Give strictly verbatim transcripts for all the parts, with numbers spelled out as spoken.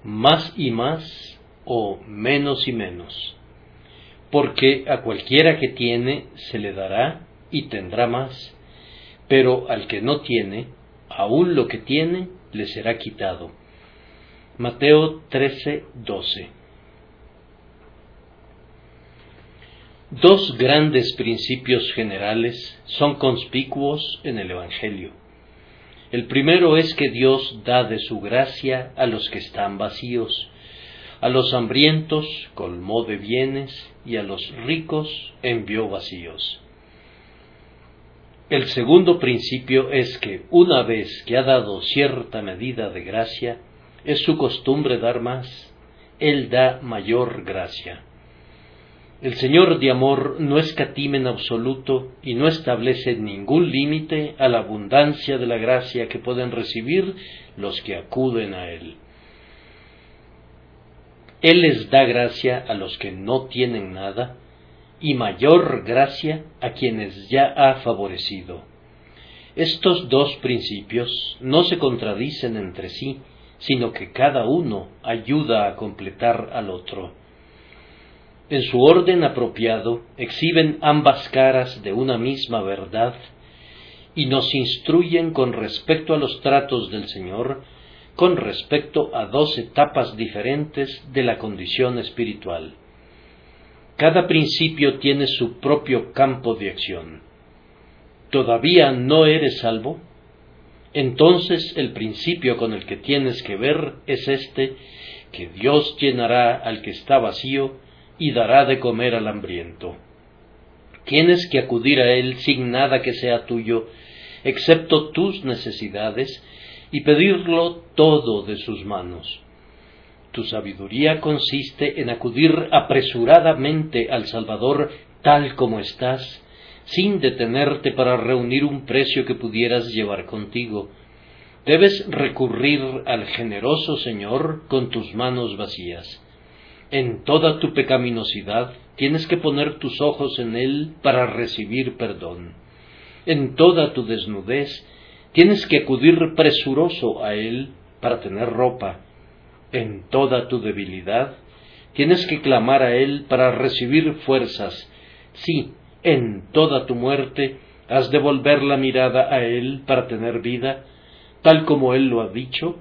más y más o menos y menos, porque a cualquiera que tiene se le dará y tendrá más, pero al que no tiene, aun lo que tiene le será quitado. Mateo trece, doce. Dos grandes principios generales son conspicuos en el Evangelio. El primero es que Dios da de su gracia a los que están vacíos, a los hambrientos colmó de bienes y a los ricos envió vacíos. El segundo principio es que una vez que ha dado cierta medida de gracia, es su costumbre dar más. Él da mayor gracia. El Señor de amor no escatima en absoluto y no establece ningún límite a la abundancia de la gracia que pueden recibir los que acuden a Él. Él les da gracia a los que no tienen nada y mayor gracia a quienes ya ha favorecido. Estos dos principios no se contradicen entre sí, sino que cada uno ayuda a completar al otro. En su orden apropiado exhiben ambas caras de una misma verdad y nos instruyen con respecto a los tratos del Señor, con respecto a dos etapas diferentes de la condición espiritual. Cada principio tiene su propio campo de acción. ¿Todavía no eres salvo? Entonces el principio con el que tienes que ver es este, que Dios llenará al que está vacío y dará de comer al hambriento. Tienes que acudir a Él sin nada que sea tuyo, excepto tus necesidades, y pedirlo todo de sus manos. Tu sabiduría consiste en acudir apresuradamente al Salvador tal como estás, sin detenerte para reunir un precio que pudieras llevar contigo. Debes recurrir al generoso Señor con tus manos vacías. En toda tu pecaminosidad tienes que poner tus ojos en Él para recibir perdón. En toda tu desnudez tienes que acudir presuroso a Él para tener ropa. En toda tu debilidad tienes que clamar a Él para recibir fuerzas. Sí, en toda tu muerte has de volver la mirada a Él para tener vida, tal como Él lo ha dicho.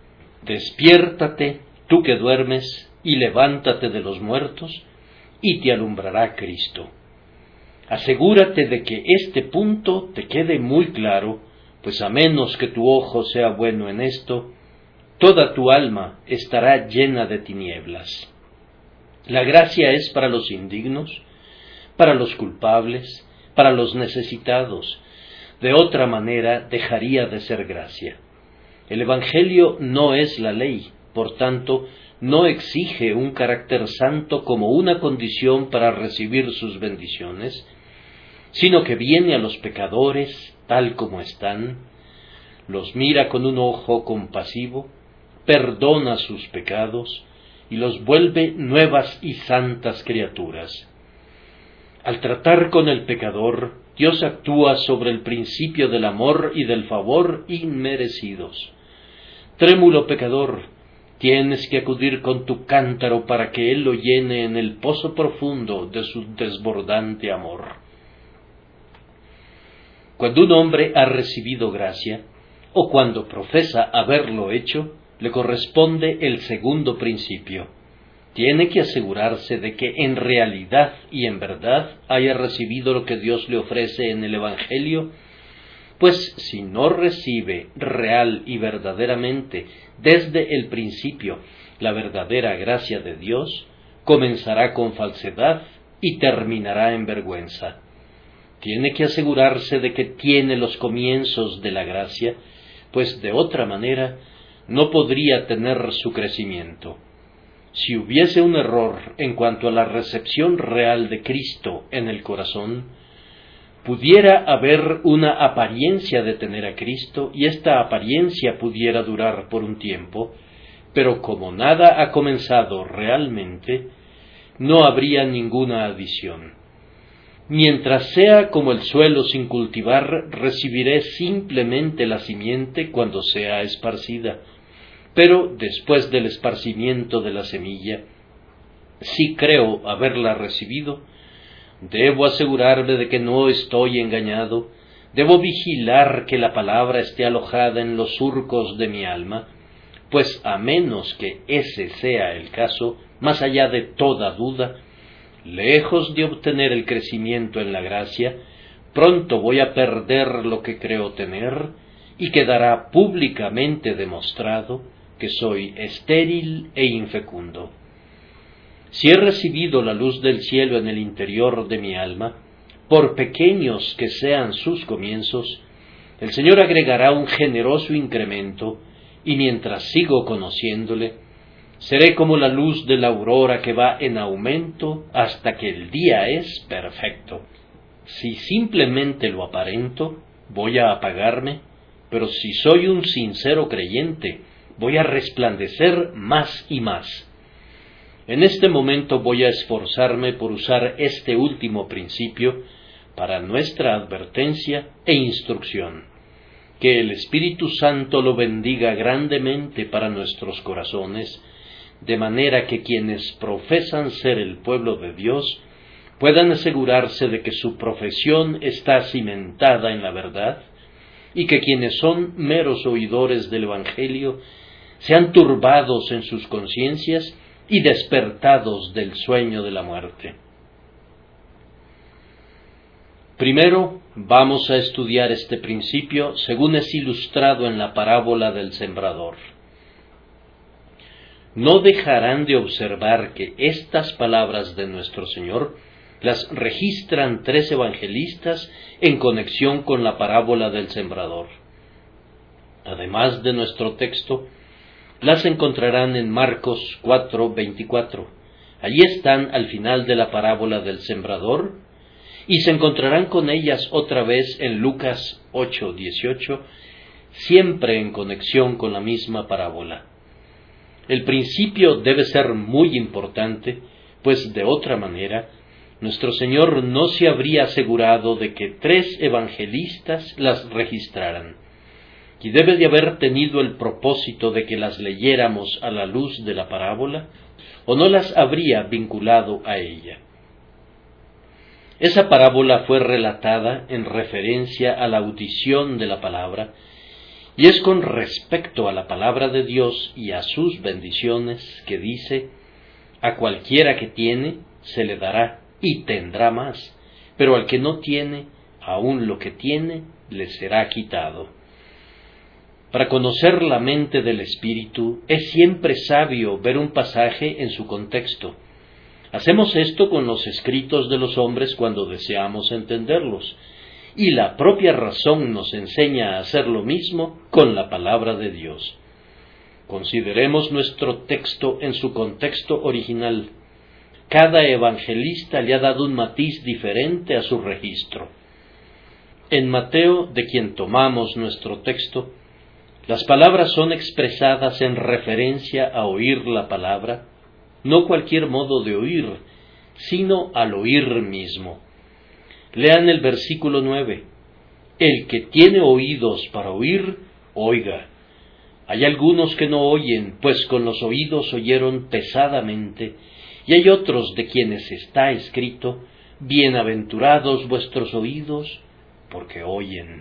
Despiértate, tú que duermes, y levántate de los muertos, y te alumbrará Cristo. Asegúrate de que este punto te quede muy claro, pues a menos que tu ojo sea bueno en esto, toda tu alma estará llena de tinieblas. La gracia es para los indignos, para los culpables, para los necesitados. De otra manera dejaría de ser gracia. El Evangelio no es la ley, por tanto, no exige un carácter santo como una condición para recibir sus bendiciones, sino que viene a los pecadores tal como están, los mira con un ojo compasivo, perdona sus pecados y los vuelve nuevas y santas criaturas. Al tratar con el pecador, Dios actúa sobre el principio del amor y del favor inmerecidos. Trémulo pecador, tienes que acudir con tu cántaro para que Él lo llene en el pozo profundo de su desbordante amor. Cuando un hombre ha recibido gracia, o cuando profesa haberlo hecho, le corresponde el segundo principio. Tiene que asegurarse de que en realidad y en verdad haya recibido lo que Dios le ofrece en el Evangelio, pues si no recibe real y verdaderamente desde el principio la verdadera gracia de Dios, comenzará con falsedad y terminará en vergüenza. Tiene que asegurarse de que tiene los comienzos de la gracia, pues de otra manera no podría tener su crecimiento. Si hubiese un error en cuanto a la recepción real de Cristo en el corazón, pudiera haber una apariencia de tener a Cristo y esta apariencia pudiera durar por un tiempo, pero como nada ha comenzado realmente, no habría ninguna adición. Mientras sea como el suelo sin cultivar, recibiré simplemente la simiente cuando sea esparcida. pero después del esparcimiento de la semilla, si creo haberla recibido, debo asegurarme de que no estoy engañado, debo vigilar que la palabra esté alojada en los surcos de mi alma, pues a menos que ese sea el caso, más allá de toda duda, lejos de obtener el crecimiento en la gracia, pronto voy a perder lo que creo tener y quedará públicamente demostrado que soy estéril e infecundo. Si he recibido la luz del cielo en el interior de mi alma, por pequeños que sean sus comienzos, el Señor agregará un generoso incremento, y mientras sigo conociéndole, seré como la luz de la aurora que va en aumento hasta que el día es perfecto. Si simplemente lo aparento, voy a apagarme, pero si soy un sincero creyente, voy a resplandecer más y más. En este momento voy a esforzarme por usar este último principio para nuestra advertencia e instrucción. Que el Espíritu Santo lo bendiga grandemente para nuestros corazones, de manera que quienes profesan ser el pueblo de Dios puedan asegurarse de que su profesión está cimentada en la verdad, y que quienes son meros oidores del Evangelio sean turbados en sus conciencias y despertados del sueño de la muerte. Primero, vamos a estudiar este principio según es ilustrado en la parábola del sembrador. No dejarán de observar que estas palabras de nuestro Señor las registran tres evangelistas en conexión con la parábola del sembrador. Además de nuestro texto, las encontrarán en Marcos cuatro veinticuatro. Allí están al final de la parábola del sembrador, y se encontrarán con ellas otra vez en Lucas ocho dieciocho, siempre en conexión con la misma parábola. El principio debe ser muy importante, pues de otra manera, nuestro Señor no se habría asegurado de que tres evangelistas las registraran, y debe de haber tenido el propósito de que las leyéramos a la luz de la parábola, o no las habría vinculado a ella. Esa parábola fue relatada en referencia a la audición de la palabra, y es con respecto a la palabra de Dios y a sus bendiciones que dice: a cualquiera que tiene, se le dará y tendrá más, pero al que no tiene, aun lo que tiene, le será quitado. Para conocer la mente del Espíritu, es siempre sabio ver un pasaje en su contexto. Hacemos esto con los escritos de los hombres cuando deseamos entenderlos, y la propia razón nos enseña a hacer lo mismo con la palabra de Dios. Consideremos nuestro texto en su contexto original. Cada evangelista le ha dado un matiz diferente a su registro. En Mateo, de quien tomamos nuestro texto, las palabras son expresadas en referencia a oír la palabra, no cualquier modo de oír, sino al oír mismo. Lean el versículo nueve. El que tiene oídos para oír, oiga. Hay algunos que no oyen, pues con los oídos oyeron pesadamente, y hay otros de quienes está escrito: bienaventurados vuestros oídos, porque oyen.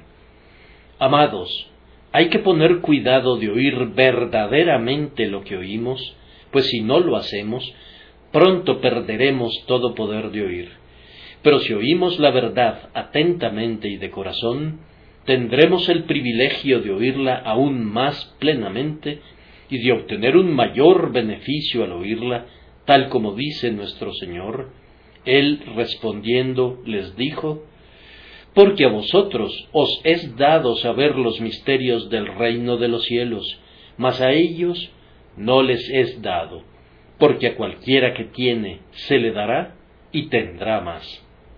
Amados, hay que poner cuidado de oír verdaderamente lo que oímos, pues si no lo hacemos, pronto perderemos todo poder de oír. Pero si oímos la verdad atentamente y de corazón, tendremos el privilegio de oírla aún más plenamente y de obtener un mayor beneficio al oírla, tal como dice nuestro Señor. Él, respondiendo, les dijo: porque a vosotros os es dado saber los misterios del reino de los cielos, mas a ellos no les es dado, porque a cualquiera que tiene se le dará y tendrá más.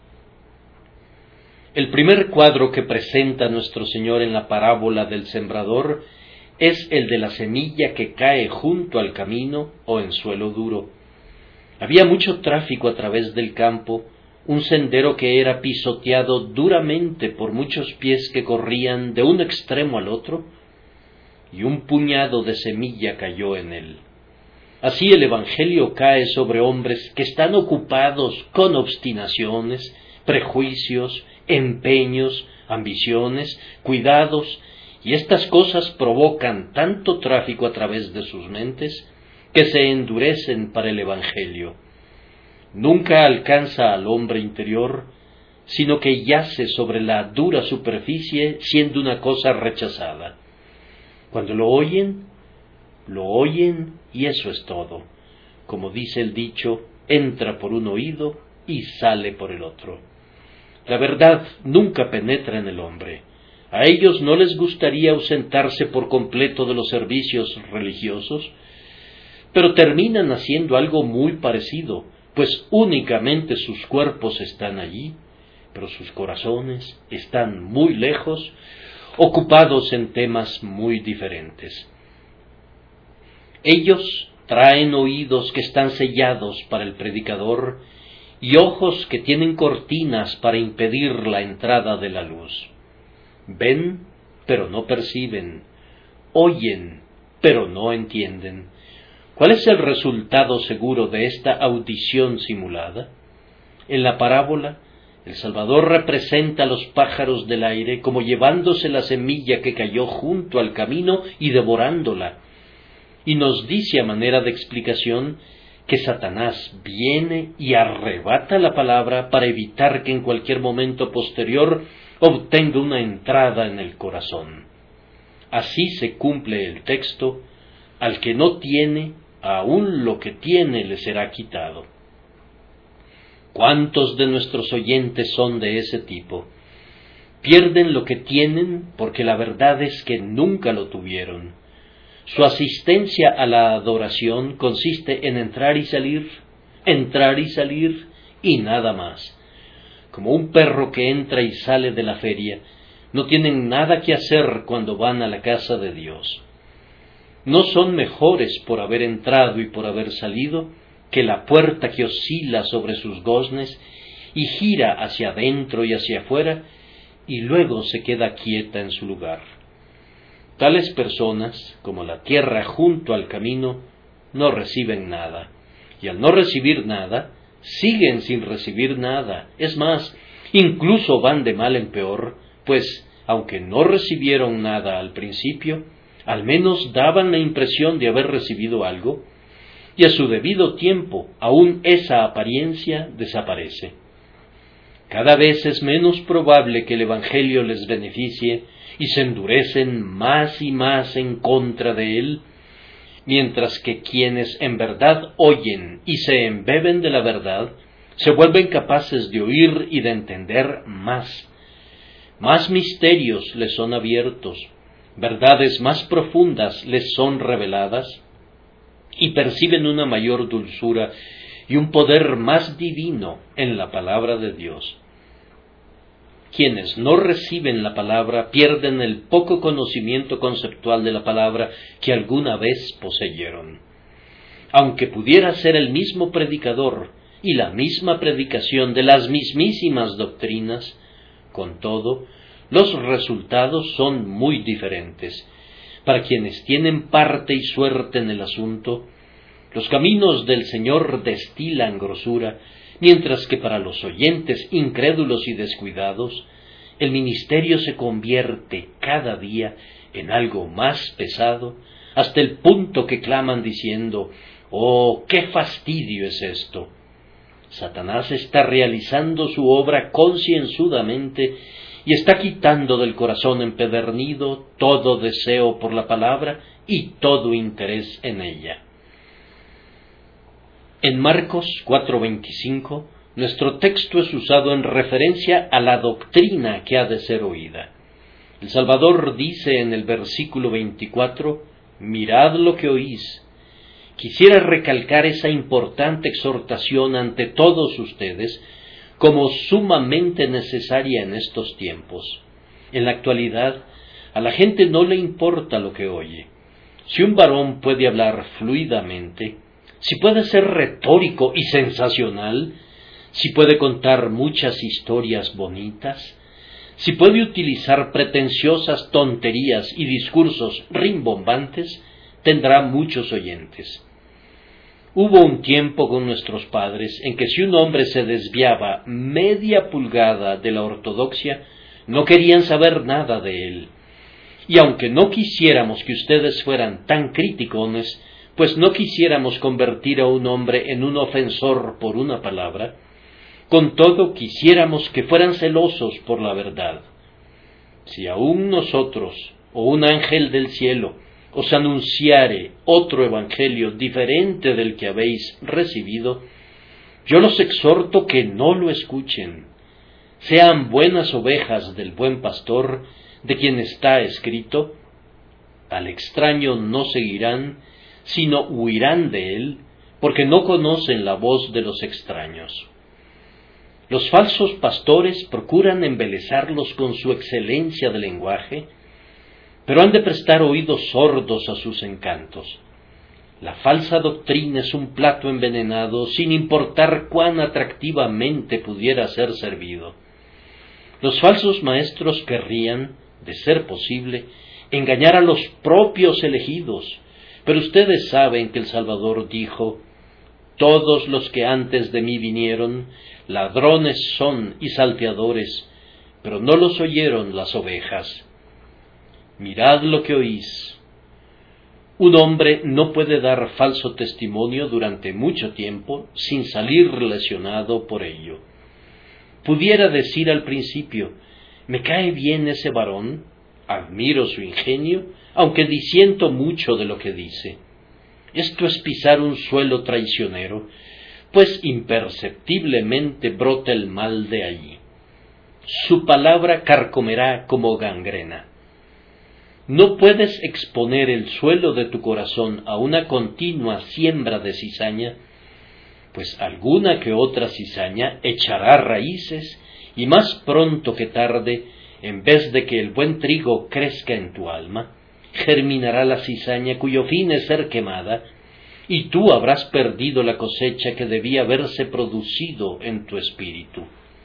El primer cuadro que presenta nuestro Señor en la parábola del sembrador es el de la semilla que cae junto al camino o en suelo duro. Había mucho tráfico a través del campo, un sendero que era pisoteado duramente por muchos pies que corrían de un extremo al otro, y un puñado de semilla cayó en él. Así el Evangelio cae sobre hombres que están ocupados con obstinaciones, prejuicios, empeños, ambiciones, cuidados, y estas cosas provocan tanto tráfico a través de sus mentes que se endurecen para el Evangelio. Nunca alcanza al hombre interior, sino que yace sobre la dura superficie siendo una cosa rechazada. Cuando lo oyen, lo oyen y eso es todo. Como dice el dicho, entra por un oído y sale por el otro. La verdad nunca penetra en el hombre. A ellos no les gustaría ausentarse por completo de los servicios religiosos, pero terminan haciendo algo muy parecido, pues únicamente sus cuerpos están allí, pero sus corazones están muy lejos, ocupados en temas muy diferentes. Ellos traen oídos que están sellados para el predicador y ojos que tienen cortinas para impedir la entrada de la luz. Ven, pero no perciben. Oyen, pero no entienden. ¿Cuál es el resultado seguro de esta audición simulada? En la parábola, el Salvador representa a los pájaros del aire como llevándose la semilla que cayó junto al camino y devorándola. Y nos dice a manera de explicación que Satanás viene y arrebata la palabra para evitar que en cualquier momento posterior obtenga una entrada en el corazón. Así se cumple el texto: al que no tiene, aún lo que tiene le será quitado. ¿Cuántos de nuestros oyentes son de ese tipo? Pierden lo que tienen porque la verdad es que nunca lo tuvieron. Su asistencia a la adoración consiste en entrar y salir, entrar y salir y nada más. Como un perro que entra y sale de la feria, no tienen nada que hacer cuando van a la casa de Dios. No son mejores por haber entrado y por haber salido que la puerta que oscila sobre sus goznes y gira hacia adentro y hacia afuera y luego se queda quieta en su lugar. Tales personas, como la tierra junto al camino, no reciben nada, y al no recibir nada, siguen sin recibir nada. Es más, incluso van de mal en peor, pues, aunque no recibieron nada al principio, al menos daban la impresión de haber recibido algo, y a su debido tiempo, aún esa apariencia desaparece. Cada vez es menos probable que el Evangelio les beneficie, y se endurecen más y más en contra de él, mientras que quienes en verdad oyen y se embeben de la verdad, se vuelven capaces de oír y de entender más. Más misterios les son abiertos, verdades más profundas les son reveladas, y perciben una mayor dulzura y un poder más divino en la palabra de Dios. Quienes no reciben la palabra pierden el poco conocimiento conceptual de la palabra que alguna vez poseyeron. Aunque pudiera ser el mismo predicador y la misma predicación de las mismísimas doctrinas, con todo, los resultados son muy diferentes. Para quienes tienen parte y suerte en el asunto, los caminos del Señor destilan grosura, mientras que para los oyentes incrédulos y descuidados, el ministerio se convierte cada día en algo más pesado, hasta el punto que claman diciendo: «¡Oh, qué fastidio es esto!». Satanás está realizando su obra concienzudamente y está quitando del corazón empedernido todo deseo por la palabra y todo interés en ella. En Marcos cuatro veinticinco, nuestro texto es usado en referencia a la doctrina que ha de ser oída. El Salvador dice en el versículo veinticuatro: «Mirad lo que oís». Quisiera recalcar esa importante exhortación ante todos ustedes como sumamente necesaria en estos tiempos. En la actualidad, a la gente no le importa lo que oye. Si un varón puede hablar fluidamente, si puede ser retórico y sensacional, si puede contar muchas historias bonitas, si puede utilizar pretenciosas tonterías y discursos rimbombantes, tendrá muchos oyentes. Hubo un tiempo con nuestros padres en que si un hombre se desviaba media pulgada de la ortodoxia, no querían saber nada de él. Y aunque no quisiéramos que ustedes fueran tan criticones, pues no quisiéramos convertir a un hombre en un ofensor por una palabra, con todo quisiéramos que fueran celosos por la verdad. Si aún nosotros, o un ángel del cielo, os anunciare otro evangelio diferente del que habéis recibido, yo los exhorto que no lo escuchen. Sean buenas ovejas del buen pastor, de quien está escrito: al extraño no seguirán, sino huirán de él, porque no conocen la voz de los extraños. Los falsos pastores procuran embelezarlos con su excelencia de lenguaje, pero han de prestar oídos sordos a sus encantos. La falsa doctrina es un plato envenenado, sin importar cuán atractivamente pudiera ser servido. Los falsos maestros querrían, de ser posible, engañar a los propios elegidos, pero ustedes saben que el Salvador dijo: todos los que antes de mí vinieron, ladrones son y salteadores, pero no los oyeron las ovejas. Mirad lo que oís. Un hombre no puede dar falso testimonio durante mucho tiempo sin salir lesionado por ello. Pudiera decir al principio: me cae bien ese varón, admiro su ingenio, aunque disiento mucho de lo que dice. Esto es pisar un suelo traicionero, pues imperceptiblemente brota el mal de allí. Su palabra carcomerá como gangrena. No puedes exponer el suelo de tu corazón a una continua siembra de cizaña, pues alguna que otra cizaña echará raíces, y más pronto que tarde, en vez de que el buen trigo crezca en tu alma, germinará la cizaña cuyo fin es ser quemada, y tú habrás perdido la cosecha que debía haberse producido en tu espíritu.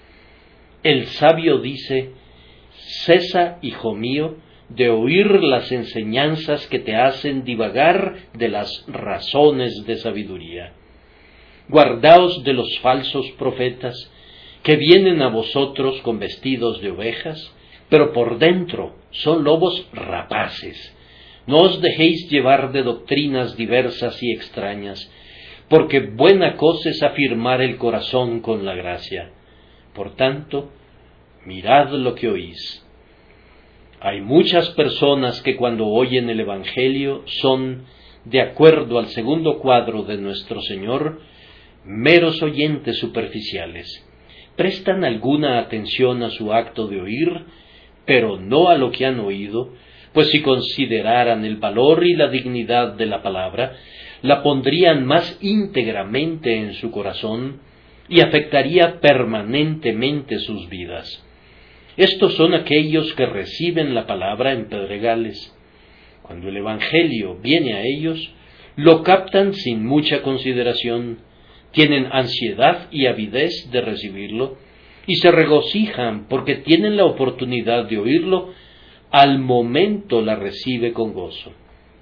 El sabio dice: cesa, hijo mío, de oír las enseñanzas que te hacen divagar de las razones de sabiduría. Guardaos de los falsos profetas, que vienen a vosotros con vestidos de ovejas, pero por dentro son lobos rapaces. No os dejéis llevar de doctrinas diversas y extrañas, porque buena cosa es afirmar el corazón con la gracia. Por tanto, mirad lo que oís. Hay muchas personas que cuando oyen el Evangelio son, de acuerdo al segundo cuadro de nuestro Señor, meros oyentes superficiales. Prestan alguna atención a su acto de oír, pero no a lo que han oído, pues si consideraran el valor y la dignidad de la palabra, la pondrían más íntegramente en su corazón y afectaría permanentemente sus vidas. Estos son aquellos que reciben la palabra en pedregales. Cuando el Evangelio viene a ellos, lo captan sin mucha consideración, tienen ansiedad y avidez de recibirlo, y se regocijan porque tienen la oportunidad de oírlo, al momento la recibe con gozo.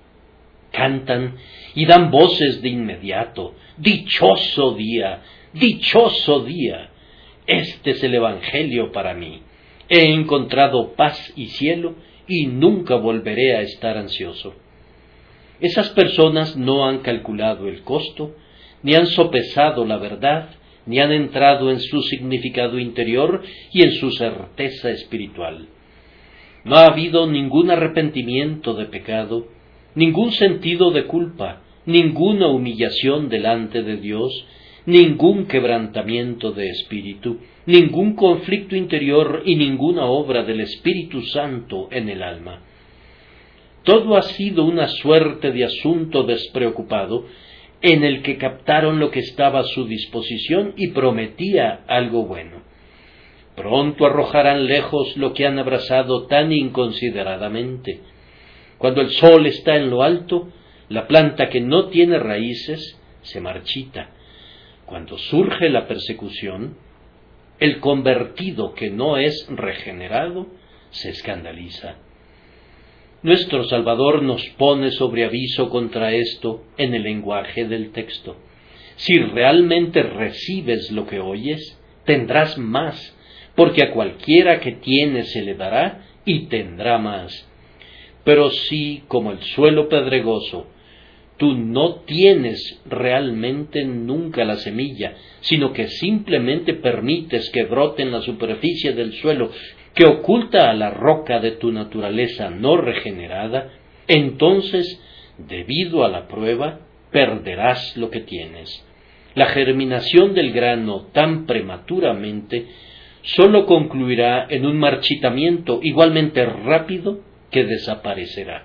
Cantan y dan voces de inmediato: dichoso día, dichoso día, este es el Evangelio para mí. He encontrado paz y cielo y nunca volveré a estar ansioso. Esas personas no han calculado el costo, ni han sopesado la verdad, ni han entrado en su significado interior y en su certeza espiritual. No ha habido ningún arrepentimiento de pecado, ningún sentido de culpa, ninguna humillación delante de Dios, ningún quebrantamiento de espíritu, ningún conflicto interior y ninguna obra del Espíritu Santo en el alma. Todo ha sido una suerte de asunto despreocupado, en el que captaron lo que estaba a su disposición y prometía algo bueno. Pronto arrojarán lejos lo que han abrazado tan inconsideradamente. Cuando el sol está en lo alto, la planta que no tiene raíces se marchita. Cuando surge la persecución, El convertido que no es regenerado se escandaliza. Nuestro Salvador nos pone sobre aviso contra esto en el lenguaje del texto. Si realmente recibes lo que oyes, tendrás más, porque a cualquiera que tiene se le dará y tendrá más. Pero si, como el suelo pedregoso, tú no tienes realmente nunca la semilla, sino que simplemente permites que brote en la superficie del suelo, que oculta a la roca de tu naturaleza no regenerada, entonces, debido a la prueba, perderás lo que tienes. La germinación del grano tan prematuramente sólo concluirá en un marchitamiento igualmente rápido que desaparecerá.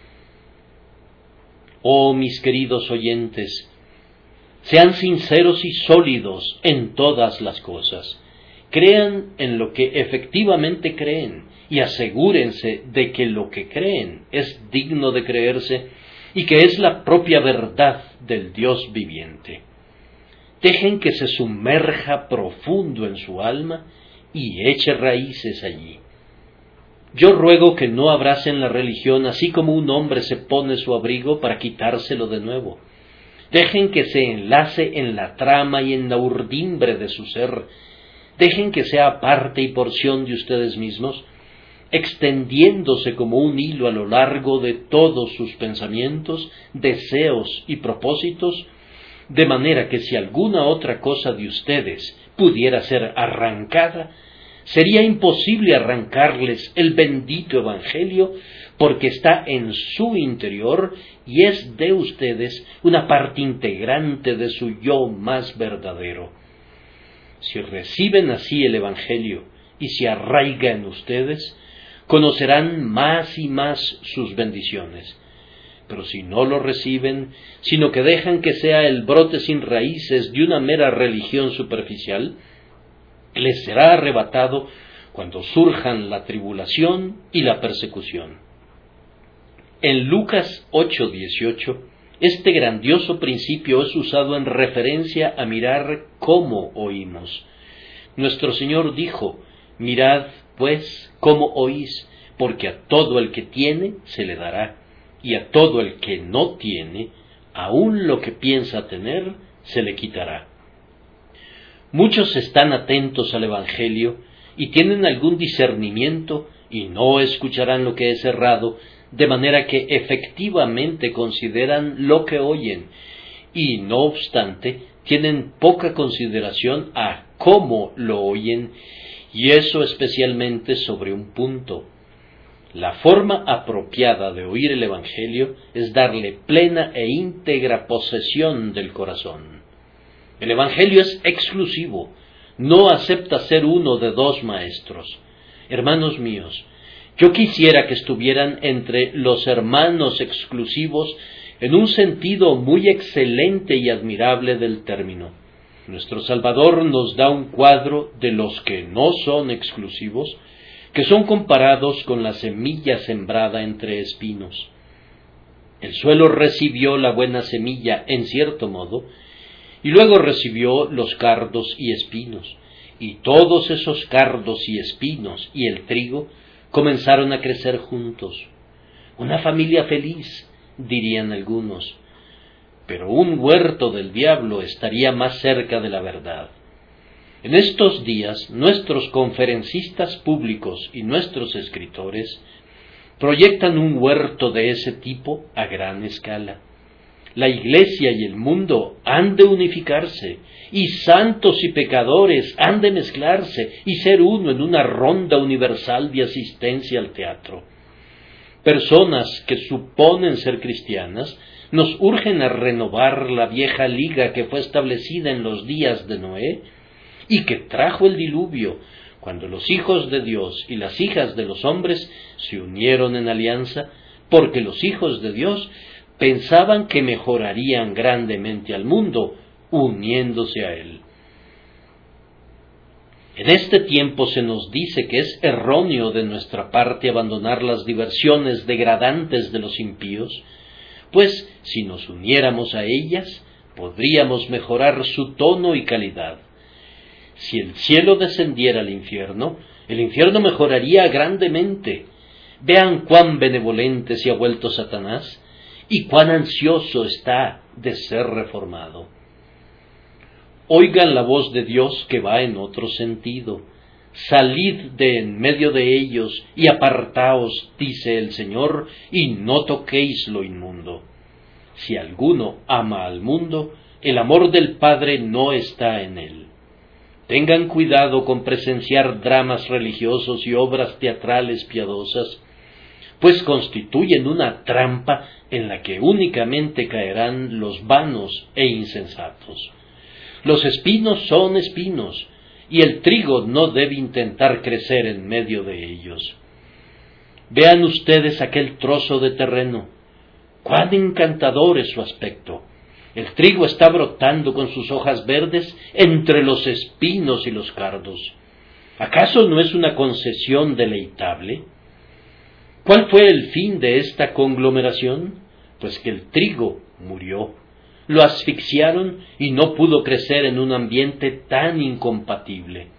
Oh, mis queridos oyentes, sean sinceros y sólidos en todas las cosas. Crean en lo que efectivamente creen y asegúrense de que lo que creen es digno de creerse y que es la propia verdad del Dios viviente. Dejen que se sumerja profundo en su alma y eche raíces allí. Yo ruego que no abracen la religión así como un hombre se pone su abrigo para quitárselo de nuevo. Dejen que se enlace en la trama y en la urdimbre de su ser. Dejen que sea parte y porción de ustedes mismos, extendiéndose como un hilo a lo largo de todos sus pensamientos, deseos y propósitos, de manera que si alguna otra cosa de ustedes pudiera ser arrancada, sería imposible arrancarles el bendito Evangelio, porque está en su interior y es de ustedes una parte integrante de su yo más verdadero. Si reciben así el Evangelio y se arraiga en ustedes, conocerán más y más sus bendiciones. Pero si no lo reciben, sino que dejan que sea el brote sin raíces de una mera religión superficial, les será arrebatado cuando surjan la tribulación y la persecución. En Lucas ocho dieciocho, este grandioso principio es usado en referencia a mirar cómo oímos. Nuestro Señor dijo: mirad, pues, cómo oís, porque a todo el que tiene se le dará, y a todo el que no tiene, aun lo que piensa tener, se le quitará. Muchos están atentos al Evangelio y tienen algún discernimiento y no escucharán lo que es errado, de manera que efectivamente consideran lo que oyen y, no obstante, tienen poca consideración a cómo lo oyen, y eso especialmente sobre un punto. La forma apropiada de oír el Evangelio es darle plena e íntegra posesión del corazón. El Evangelio es exclusivo, no acepta ser uno de dos maestros. Hermanos míos, yo quisiera que estuvieran entre los hermanos exclusivos en un sentido muy excelente y admirable del término. Nuestro Salvador nos da un cuadro de los que no son exclusivos, que son comparados con la semilla sembrada entre espinos. El suelo recibió la buena semilla en cierto modo, y luego recibió los cardos y espinos, y todos esos cardos y espinos y el trigo comenzaron a crecer juntos. Una familia feliz, dirían algunos, pero un huerto del diablo estaría más cerca de la verdad. En estos días, nuestros conferencistas públicos y nuestros escritores proyectan un huerto de ese tipo a gran escala. La Iglesia y el mundo han de unificarse, y santos y pecadores han de mezclarse y ser uno en una ronda universal de asistencia al teatro. Personas que suponen ser cristianas nos urgen a renovar la vieja liga que fue establecida en los días de Noé y que trajo el diluvio, cuando los hijos de Dios y las hijas de los hombres se unieron en alianza, porque los hijos de Dios pensaban que mejorarían grandemente al mundo, uniéndose a él. En este tiempo se nos dice que es erróneo de nuestra parte abandonar las diversiones degradantes de los impíos, pues si nos uniéramos a ellas, podríamos mejorar su tono y calidad. Si el cielo descendiera al infierno, el infierno mejoraría grandemente. Vean cuán benevolente se ha vuelto Satanás y cuán ansioso está de ser reformado. Oigan la voz de Dios que va en otro sentido. Salid de en medio de ellos y apartaos, dice el Señor, y no toquéis lo inmundo. Si alguno ama al mundo, el amor del Padre no está en él. Tengan cuidado con presenciar dramas religiosos y obras teatrales piadosas, pues constituyen una trampa en la que únicamente caerán los vanos e insensatos. Los espinos son espinos, y el trigo no debe intentar crecer en medio de ellos. Vean ustedes aquel trozo de terreno. Cuán encantador es su aspecto. El trigo está brotando con sus hojas verdes entre los espinos y los cardos. ¿Acaso no es una concesión deleitable? ¿Cuál fue el fin de esta conglomeración? Pues que el trigo murió. Lo asfixiaron y no pudo crecer en un ambiente tan incompatible.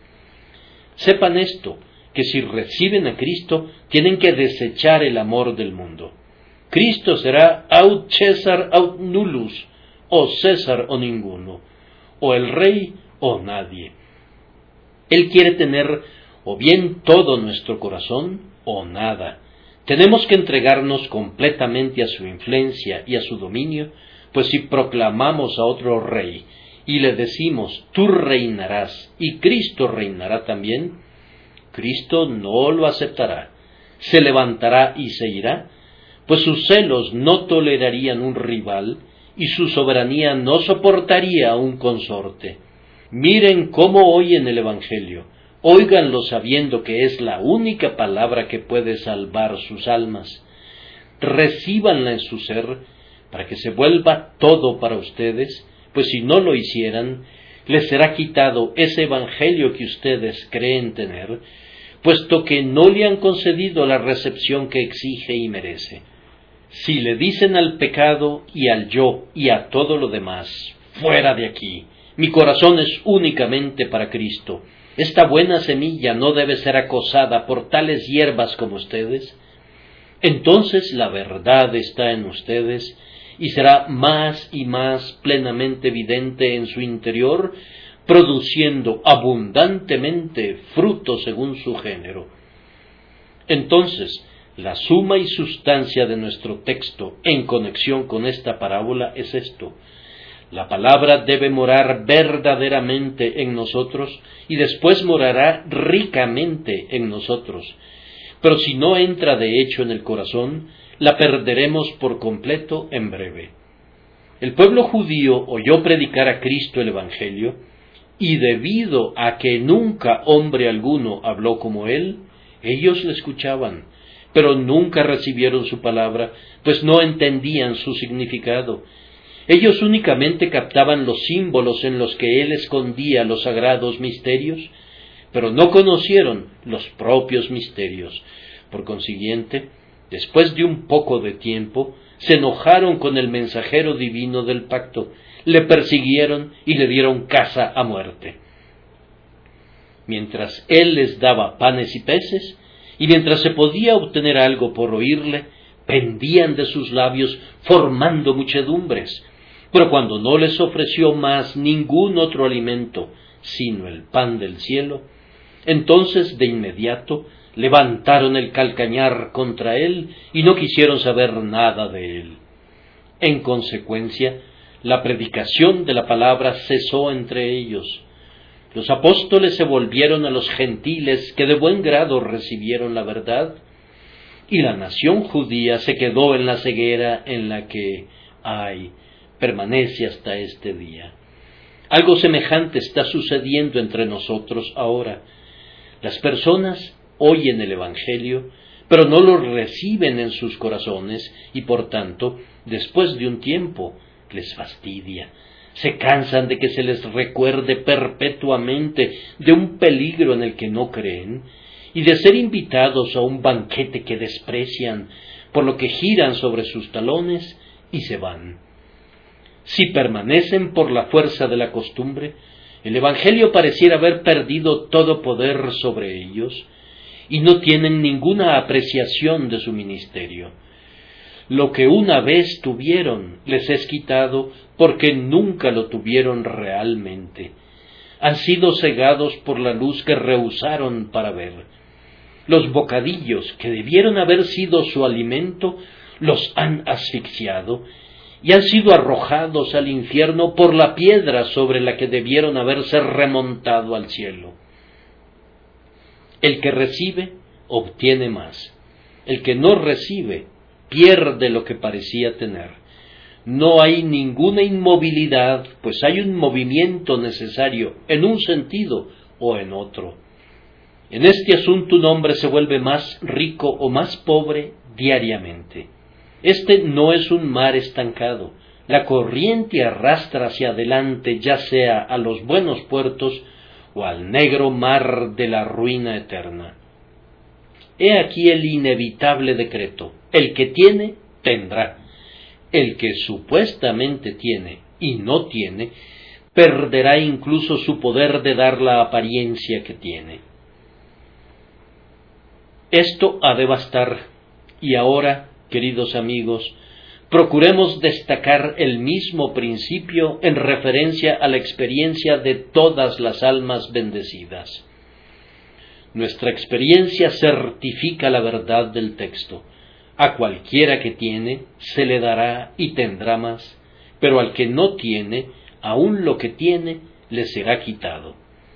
Sepan esto, que si reciben a Cristo, tienen que desechar el amor del mundo. Cristo será aut César aut nullus, o César o ninguno, o el rey o nadie. Él quiere tener o bien todo nuestro corazón o nada. Tenemos que entregarnos completamente a su influencia y a su dominio, pues si proclamamos a otro rey y le decimos, tú reinarás y Cristo reinará también, Cristo no lo aceptará, se levantará y se irá, pues sus celos no tolerarían un rival y su soberanía no soportaría un consorte. Miren cómo oyen el Evangelio, óiganlo sabiendo que es la única palabra que puede salvar sus almas. Recíbanla en su ser, para que se vuelva todo para ustedes, pues si no lo hicieran, les será quitado ese evangelio que ustedes creen tener, puesto que no le han concedido la recepción que exige y merece. Si le dicen al pecado y al yo y a todo lo demás, fuera de aquí, mi corazón es únicamente para Cristo, esta buena semilla no debe ser acosada por tales hierbas como ustedes, entonces la verdad está en ustedes, y será más y más plenamente evidente en su interior, produciendo abundantemente fruto según su género. Entonces, la suma y sustancia de nuestro texto en conexión con esta parábola es esto: la palabra debe morar verdaderamente en nosotros y después morará ricamente en nosotros. Pero si no entra de hecho en el corazón, la perderemos por completo en breve. El pueblo judío oyó predicar a Cristo el Evangelio, y debido a que nunca hombre alguno habló como él, ellos le escuchaban, pero nunca recibieron su palabra, pues no entendían su significado. Ellos únicamente captaban los símbolos en los que él escondía los sagrados misterios, pero no conocieron los propios misterios. Por consiguiente, después de un poco de tiempo, se enojaron con el mensajero divino del pacto, le persiguieron y le dieron caza a muerte. Mientras él les daba panes y peces, y mientras se podía obtener algo por oírle, pendían de sus labios formando muchedumbres. Pero cuando no les ofreció más ningún otro alimento, sino el pan del cielo, entonces de inmediato levantaron el calcañar contra él y no quisieron saber nada de él. En consecuencia, la predicación de la palabra cesó entre ellos. Los apóstoles se volvieron a los gentiles que de buen grado recibieron la verdad, y la nación judía se quedó en la ceguera en la que, ay, permanece hasta este día. Algo semejante está sucediendo entre nosotros ahora. Las personas oyen el Evangelio, pero no lo reciben en sus corazones y por tanto, después de un tiempo, les fastidia. Se cansan de que se les recuerde perpetuamente de un peligro en el que no creen y de ser invitados a un banquete que desprecian, por lo que giran sobre sus talones y se van. Si permanecen por la fuerza de la costumbre, El Evangelio pareciera haber perdido todo poder sobre ellos y no tienen ninguna apreciación de su ministerio. Lo que una vez tuvieron les es quitado porque nunca lo tuvieron realmente. Han sido cegados por la luz que rehusaron para ver. Los bocadillos que debieron haber sido su alimento los han asfixiado y han sido arrojados al infierno por la piedra sobre la que debieron haberse remontado al cielo. El que recibe, obtiene más. El que no recibe, pierde lo que parecía tener. No hay ninguna inmovilidad, pues hay un movimiento necesario en un sentido o en otro. En este asunto un hombre se vuelve más rico o más pobre diariamente. Este no es un mar estancado. La corriente arrastra hacia adelante, ya sea a los buenos puertos o al negro mar de la ruina eterna. He aquí el inevitable decreto: el que tiene, tendrá. El que supuestamente tiene y no tiene, perderá incluso su poder de dar la apariencia que tiene. Esto ha de bastar, y ahora, queridos amigos, procuremos destacar el mismo principio en referencia a la experiencia de todas las almas bendecidas. Nuestra experiencia certifica la verdad del texto. A cualquiera que tiene, se le dará y tendrá más, pero al que no tiene, aun lo que tiene, le será quitado.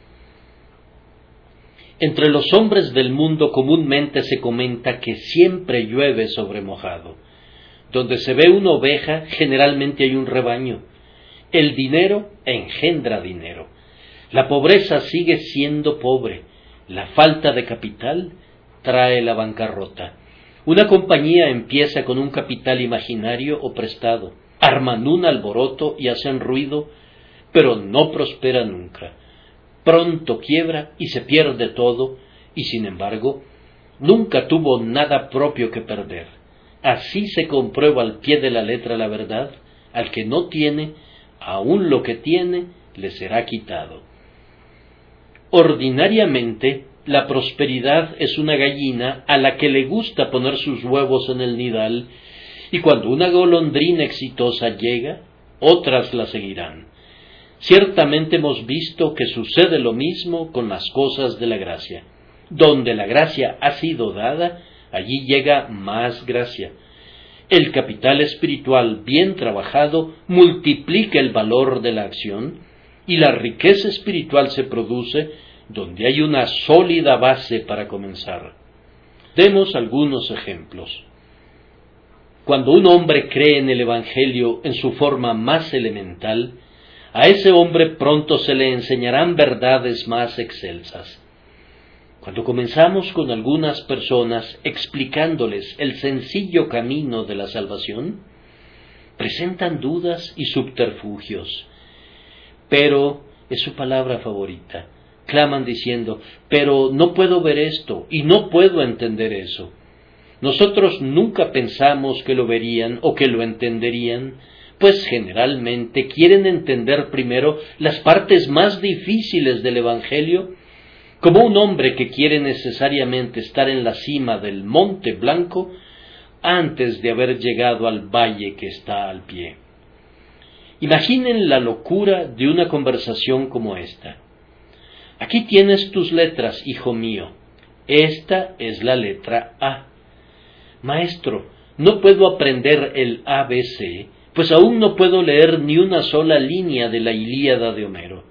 Entre los hombres del mundo comúnmente se comenta que siempre llueve sobre mojado. Donde se ve una oveja, generalmente hay un rebaño. El dinero engendra dinero. La pobreza sigue siendo pobre. La falta de capital trae la bancarrota. Una compañía empieza con un capital imaginario o prestado. Arman un alboroto y hacen ruido, pero no prospera nunca. Pronto quiebra y se pierde todo, y sin embargo, nunca tuvo nada propio que perder. Así se comprueba al pie de la letra la verdad: al que no tiene, aun lo que tiene, le será quitado. Ordinariamente, la prosperidad es una gallina a la que le gusta poner sus huevos en el nidal, y cuando una golondrina exitosa llega, otras la seguirán. Ciertamente hemos visto que sucede lo mismo con las cosas de la gracia. Donde la gracia ha sido dada, allí llega más gracia. El capital espiritual bien trabajado multiplica el valor de la acción, y la riqueza espiritual se produce donde hay una sólida base para comenzar. Demos algunos ejemplos. Cuando un hombre cree en el Evangelio en su forma más elemental, a ese hombre pronto se le enseñarán verdades más excelsas. Cuando comenzamos con algunas personas explicándoles el sencillo camino de la salvación, presentan dudas y subterfugios. Pero es su palabra favorita. Claman diciendo: pero no puedo ver esto y no puedo entender eso. Nosotros nunca pensamos que lo verían o que lo entenderían, pues generalmente quieren entender primero las partes más difíciles del Evangelio, como un hombre que quiere necesariamente estar en la cima del Monte Blanco antes de haber llegado al valle que está al pie. Imaginen la locura de una conversación como esta. Aquí tienes tus letras, hijo mío. Esta es la letra A. Maestro, no puedo aprender el A B C, pues aún no puedo leer ni una sola línea de la Ilíada de Homero.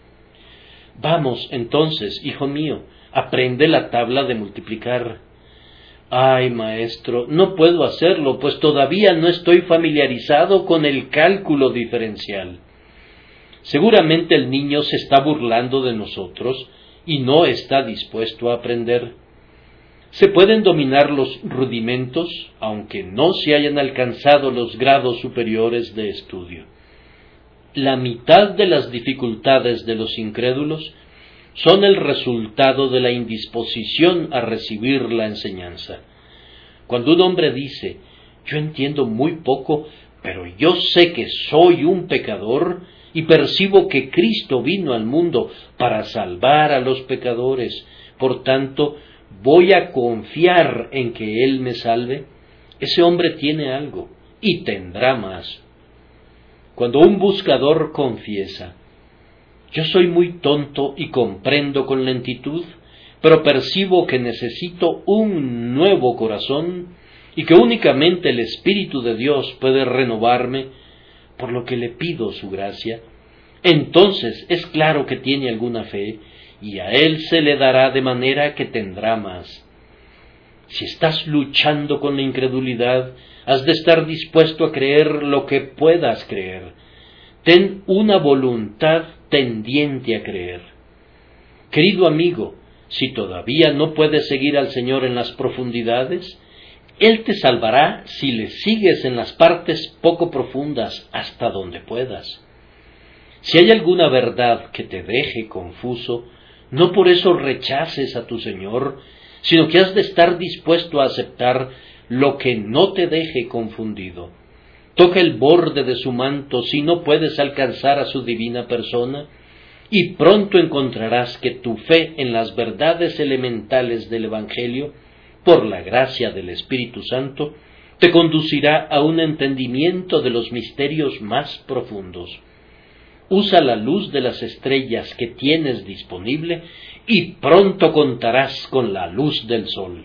Vamos, entonces, hijo mío, aprende la tabla de multiplicar. Ay, maestro, no puedo hacerlo, pues todavía no estoy familiarizado con el cálculo diferencial. Seguramente el niño se está burlando de nosotros y no está dispuesto a aprender. Se pueden dominar los rudimentos, aunque no se hayan alcanzado los grados superiores de estudio. La mitad de las dificultades de los incrédulos son el resultado de la indisposición a recibir la enseñanza. Cuando un hombre dice: yo entiendo muy poco, pero yo sé que soy un pecador, y percibo que Cristo vino al mundo para salvar a los pecadores, por tanto, voy a confiar en que Él me salve, ese hombre tiene algo y tendrá más. Cuando un buscador confiesa, yo soy muy tonto y comprendo con lentitud, pero percibo que necesito un nuevo corazón y que únicamente el Espíritu de Dios puede renovarme, por lo que le pido su gracia, entonces es claro que tiene alguna fe y a él se le dará de manera que tendrá más. Si estás luchando con la incredulidad, has de estar dispuesto a creer lo que puedas creer. Ten una voluntad tendiente a creer. Querido amigo, si todavía no puedes seguir al Señor en las profundidades, Él te salvará si le sigues en las partes poco profundas hasta donde puedas. Si hay alguna verdad que te deje confuso, no por eso rechaces a tu Señor, sino que has de estar dispuesto a aceptar lo que no te deje confundido. Toca el borde de su manto si no puedes alcanzar a su divina persona, y pronto encontrarás que tu fe en las verdades elementales del Evangelio, por la gracia del Espíritu Santo, te conducirá a un entendimiento de los misterios más profundos. Usa la luz de las estrellas que tienes disponible y pronto contarás con la luz del sol.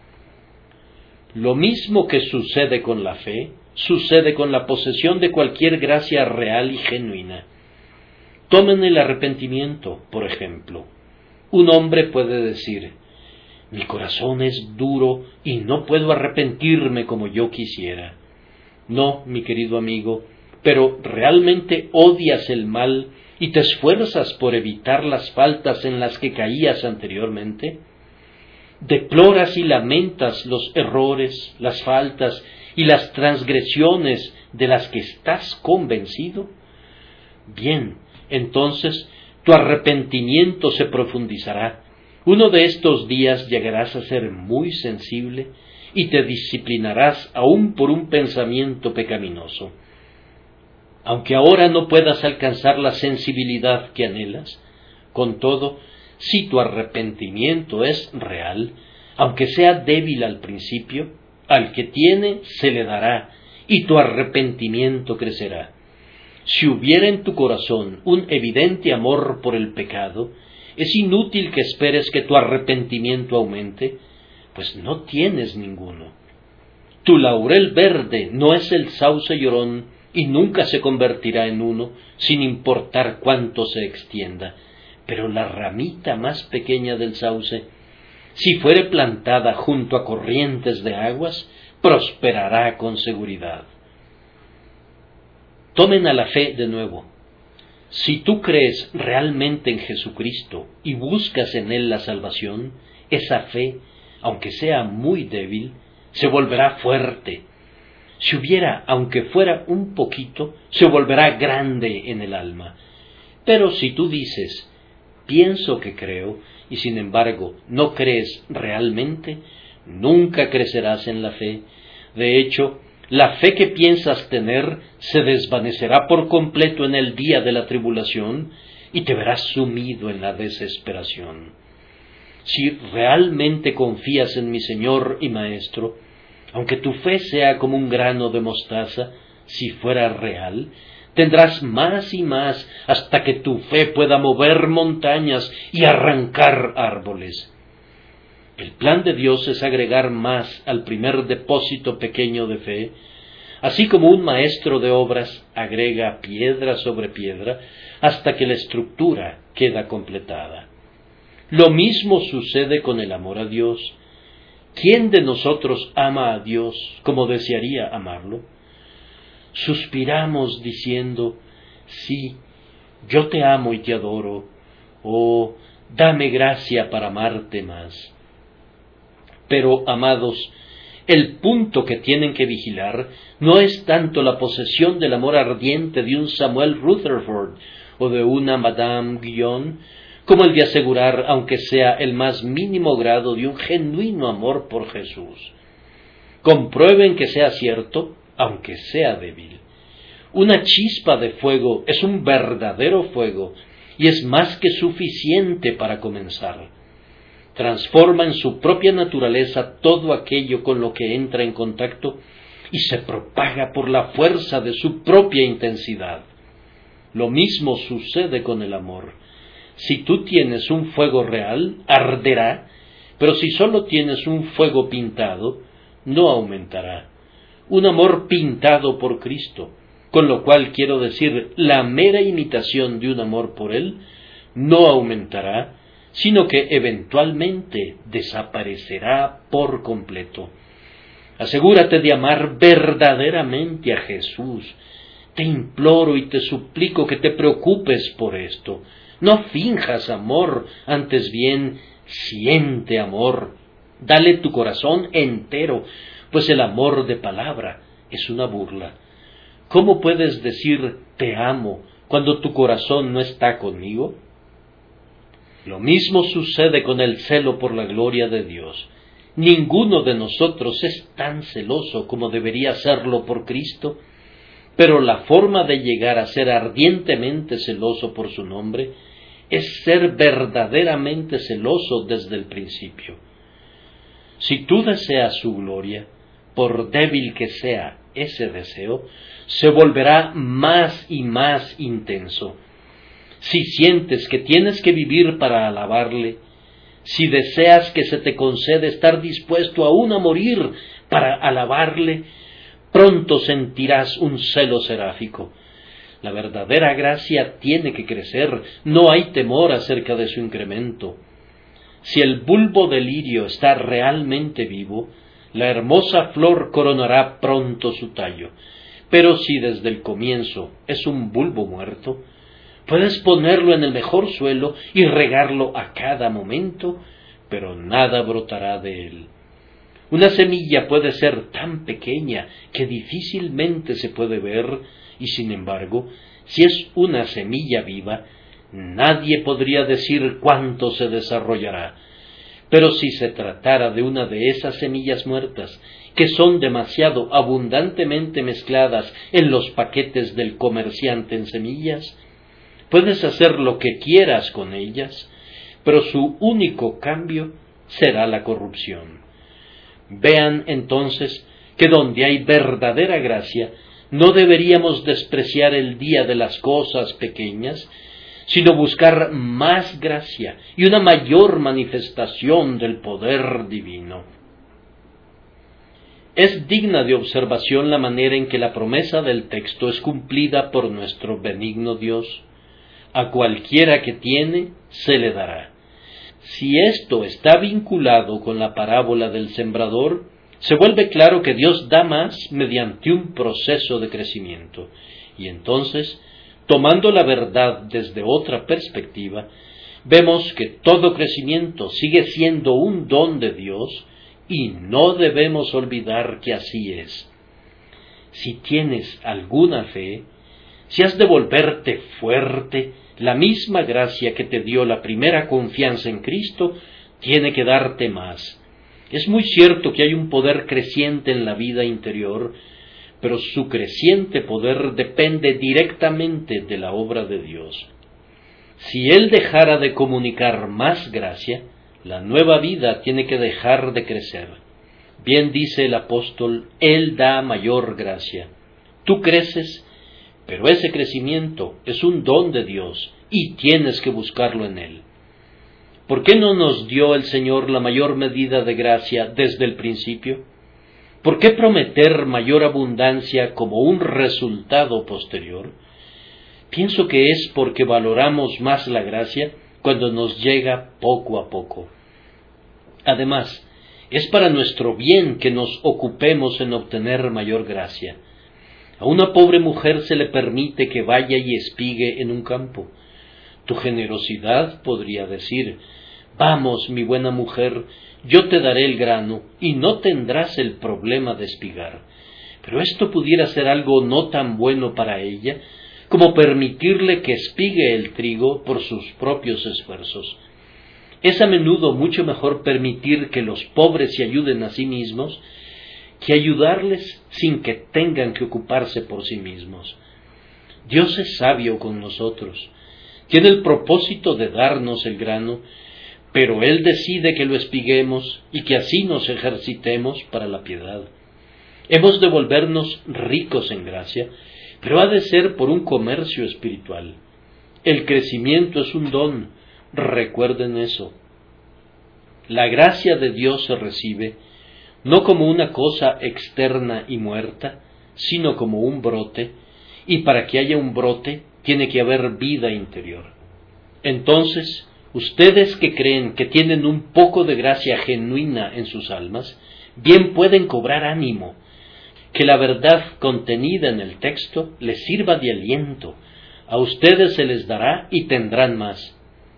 Lo mismo que sucede con la fe, sucede con la posesión de cualquier gracia real y genuina. Tomen el arrepentimiento, por ejemplo. Un hombre puede decir, mi corazón es duro y no puedo arrepentirme como yo quisiera. No, mi querido amigo, pero ¿realmente odias el mal y te esfuerzas por evitar las faltas en las que caías anteriormente? ¿Deploras y lamentas los errores, las faltas y las transgresiones de las que estás convencido? Bien, entonces tu arrepentimiento se profundizará. Uno de estos días llegarás a ser muy sensible y te disciplinarás aún por un pensamiento pecaminoso. Aunque ahora no puedas alcanzar la sensibilidad que anhelas, con todo, si tu arrepentimiento es real, aunque sea débil al principio, al que tiene se le dará, y tu arrepentimiento crecerá. Si hubiera en tu corazón un evidente amor por el pecado, es inútil que esperes que tu arrepentimiento aumente, pues no tienes ninguno. Tu laurel verde no es el sauce llorón, y nunca se convertirá en uno, sin importar cuánto se extienda. Pero la ramita más pequeña del sauce, si fuere plantada junto a corrientes de aguas, prosperará con seguridad. Tomen a la fe de nuevo. Si tú crees realmente en Jesucristo y buscas en Él la salvación, esa fe, aunque sea muy débil, se volverá fuerte. Si hubiera, aunque fuera un poquito, se volverá grande en el alma. Pero si tú dices, pienso que creo, y sin embargo no crees realmente, nunca crecerás en la fe. De hecho, la fe que piensas tener se desvanecerá por completo en el día de la tribulación y te verás sumido en la desesperación. Si realmente confías en mi Señor y Maestro, aunque tu fe sea como un grano de mostaza, si fuera real, tendrás más y más hasta que tu fe pueda mover montañas y arrancar árboles. El plan de Dios es agregar más al primer depósito pequeño de fe, así como un maestro de obras agrega piedra sobre piedra hasta que la estructura queda completada. Lo mismo sucede con el amor a Dios. ¿Quién de nosotros ama a Dios como desearía amarlo? Suspiramos diciendo, sí, yo te amo y te adoro, oh, dame gracia para amarte más. Pero, amados, el punto que tienen que vigilar no es tanto la posesión del amor ardiente de un Samuel Rutherford o de una Madame Guyon, como el de asegurar, aunque sea el más mínimo grado de un genuino amor por Jesús. Comprueben que sea cierto, aunque sea débil. Una chispa de fuego es un verdadero fuego y es más que suficiente para comenzar. Transforma en su propia naturaleza todo aquello con lo que entra en contacto y se propaga por la fuerza de su propia intensidad. Lo mismo sucede con el amor. Si tú tienes un fuego real, arderá, pero si solo tienes un fuego pintado, no aumentará. Un amor pintado por Cristo, con lo cual quiero decir la mera imitación de un amor por Él, no aumentará, sino que eventualmente desaparecerá por completo. Asegúrate de amar verdaderamente a Jesús. Te imploro y te suplico que te preocupes por esto. No finjas amor, antes bien, siente amor. Dale tu corazón entero, pues el amor de palabra es una burla. ¿Cómo puedes decir te amo cuando tu corazón no está conmigo? Lo mismo sucede con el celo por la gloria de Dios. Ninguno de nosotros es tan celoso como debería serlo por Cristo, pero la forma de llegar a ser ardientemente celoso por su nombre es ser verdaderamente celoso desde el principio. Si tú deseas su gloria, por débil que sea ese deseo, se volverá más y más intenso. Si sientes que tienes que vivir para alabarle, si deseas que se te conceda estar dispuesto aún a morir para alabarle, pronto sentirás un celo seráfico. La verdadera gracia tiene que crecer, no hay temor acerca de su incremento. Si el bulbo de lirio está realmente vivo, la hermosa flor coronará pronto su tallo. Pero si desde el comienzo es un bulbo muerto, puedes ponerlo en el mejor suelo y regarlo a cada momento, pero nada brotará de él. Una semilla puede ser tan pequeña que difícilmente se puede ver, y sin embargo, si es una semilla viva, nadie podría decir cuánto se desarrollará. Pero si se tratara de una de esas semillas muertas, que son demasiado abundantemente mezcladas en los paquetes del comerciante en semillas, puedes hacer lo que quieras con ellas, pero su único cambio será la corrupción. Vean entonces que donde hay verdadera gracia, no deberíamos despreciar el día de las cosas pequeñas, sino buscar más gracia y una mayor manifestación del poder divino. Es digna de observación la manera en que la promesa del texto es cumplida por nuestro benigno Dios. A cualquiera que tiene, se le dará. Si esto está vinculado con la parábola del sembrador, se vuelve claro que Dios da más mediante un proceso de crecimiento. Y entonces, tomando la verdad desde otra perspectiva, vemos que todo crecimiento sigue siendo un don de Dios y no debemos olvidar que así es. Si tienes alguna fe, si has de volverte fuerte, la misma gracia que te dio la primera confianza en Cristo tiene que darte más. Es muy cierto que hay un poder creciente en la vida interior, pero su creciente poder depende directamente de la obra de Dios. Si Él dejara de comunicar más gracia, la nueva vida tiene que dejar de crecer. Bien dice el apóstol, Él da mayor gracia. Tú creces, pero ese crecimiento es un don de Dios y tienes que buscarlo en Él. ¿Por qué no nos dio el Señor la mayor medida de gracia desde el principio? ¿Por qué prometer mayor abundancia como un resultado posterior? Pienso que es porque valoramos más la gracia cuando nos llega poco a poco. Además, es para nuestro bien que nos ocupemos en obtener mayor gracia. A una pobre mujer se le permite que vaya y espigue en un campo. Tu generosidad podría decir, vamos, mi buena mujer, yo te daré el grano y no tendrás el problema de espigar. Pero esto pudiera ser algo no tan bueno para ella como permitirle que espigue el trigo por sus propios esfuerzos. Es a menudo mucho mejor permitir que los pobres se ayuden a sí mismos que ayudarles sin que tengan que ocuparse por sí mismos. Dios es sabio con nosotros. Tiene el propósito de darnos el grano, pero Él decide que lo espiguemos y que así nos ejercitemos para la piedad. Hemos de volvernos ricos en gracia, pero ha de ser por un comercio espiritual. El crecimiento es un don, recuerden eso. La gracia de Dios se recibe no como una cosa externa y muerta, sino como un brote, y para que haya un brote tiene que haber vida interior. Entonces, ustedes que creen que tienen un poco de gracia genuina en sus almas, bien pueden cobrar ánimo, que la verdad contenida en el texto les sirva de aliento. A ustedes se les dará y tendrán más.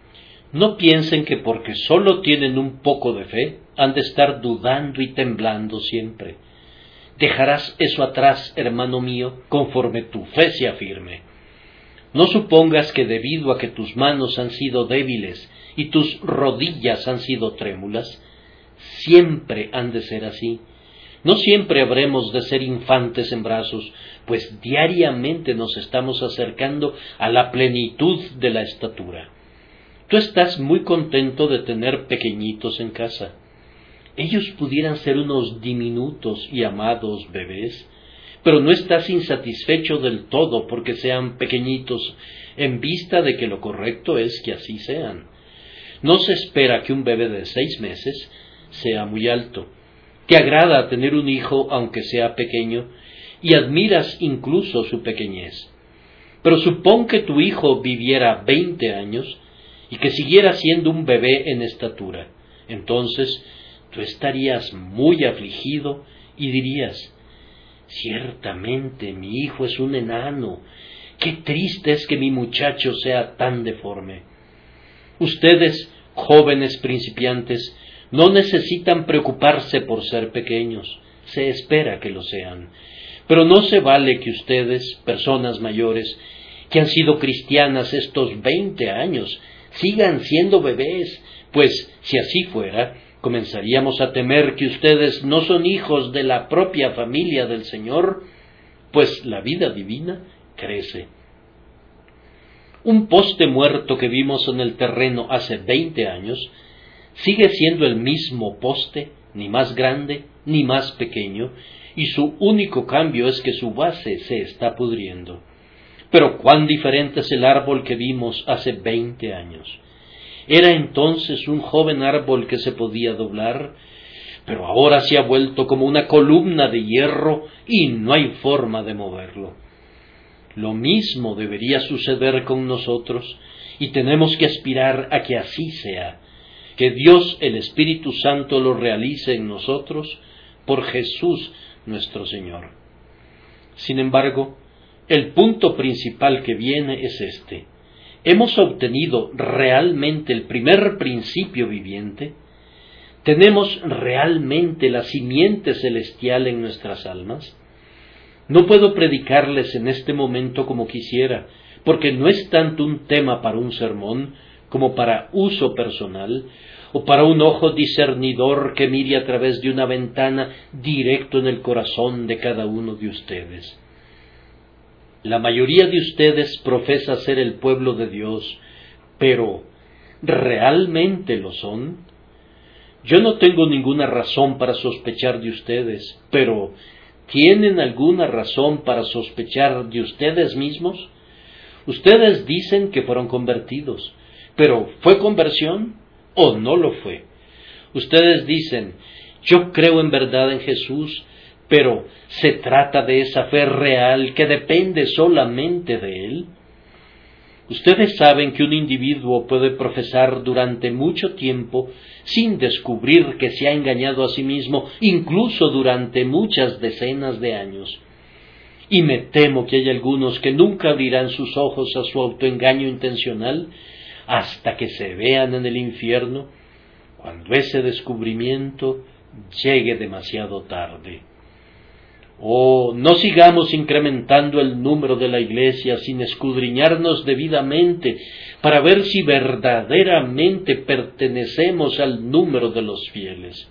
No piensen que porque solo tienen un poco de fe, han de estar dudando y temblando siempre. Dejarás eso atrás, hermano mío, conforme tu fe sea firme. No supongas que debido a que tus manos han sido débiles y tus rodillas han sido trémulas, siempre han de ser así. No siempre habremos de ser infantes en brazos, pues diariamente nos estamos acercando a la plenitud de la estatura. Tú estás muy contento de tener pequeñitos en casa. Ellos pudieran ser unos diminutos y amados bebés, pero no estás insatisfecho del todo porque sean pequeñitos, en vista de que lo correcto es que así sean. No se espera que un bebé de seis meses sea muy alto. Te agrada tener un hijo aunque sea pequeño, y admiras incluso su pequeñez. Pero supón que tu hijo viviera veinte años y que siguiera siendo un bebé en estatura. Entonces tú estarías muy afligido y dirías: ciertamente mi hijo es un enano, qué triste es que mi muchacho sea tan deforme. Ustedes, jóvenes principiantes, no necesitan preocuparse por ser pequeños, se espera que lo sean, pero no se vale que ustedes, personas mayores, que han sido cristianas estos veinte años, sigan siendo bebés, pues si así fuera, comenzaríamos a temer que ustedes no son hijos de la propia familia del Señor, pues la vida divina crece. Un poste muerto que vimos en el terreno hace veinte años sigue siendo el mismo poste, ni más grande ni más pequeño, y su único cambio es que su base se está pudriendo. Pero cuán diferente es el árbol que vimos hace veinte años. Era entonces un joven árbol que se podía doblar, pero ahora se ha vuelto como una columna de hierro y no hay forma de moverlo. Lo mismo debería suceder con nosotros, y tenemos que aspirar a que así sea, que Dios el Espíritu Santo lo realice en nosotros por Jesús nuestro Señor. Sin embargo, el punto principal que viene es este: ¿hemos obtenido realmente el primer principio viviente? ¿Tenemos realmente la simiente celestial en nuestras almas? No puedo predicarles en este momento como quisiera, porque no es tanto un tema para un sermón como para uso personal, o para un ojo discernidor que mire a través de una ventana directo en el corazón de cada uno de ustedes. La mayoría de ustedes profesa ser el pueblo de Dios, pero ¿realmente lo son? Yo no tengo ninguna razón para sospechar de ustedes, pero ¿tienen alguna razón para sospechar de ustedes mismos? Ustedes dicen que fueron convertidos, pero ¿fue conversión o no lo fue? Ustedes dicen: yo creo en verdad en Jesús, pero ¿se trata de esa fe real que depende solamente de Él? Ustedes saben que un individuo puede profesar durante mucho tiempo sin descubrir que se ha engañado a sí mismo, incluso durante muchas decenas de años. Y me temo que hay algunos que nunca abrirán sus ojos a su autoengaño intencional hasta que se vean en el infierno, cuando ese descubrimiento llegue demasiado tarde. Oh, no sigamos incrementando el número de la iglesia sin escudriñarnos debidamente para ver si verdaderamente pertenecemos al número de los fieles.